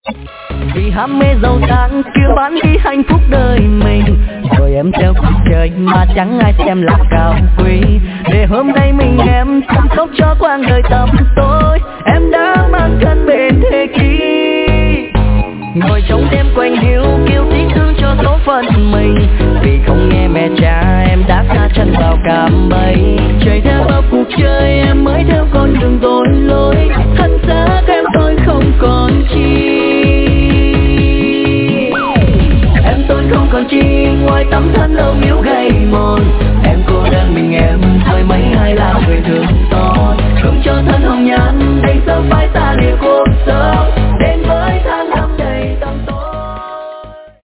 Vì ham mê giàu sang kêu bán đi hạnh phúc đời mình, rồi em theo cuộc chơi mà chẳng ai xem là cao quý. Để hôm nay mình em chăm sóc cho quãng đời tầm tối.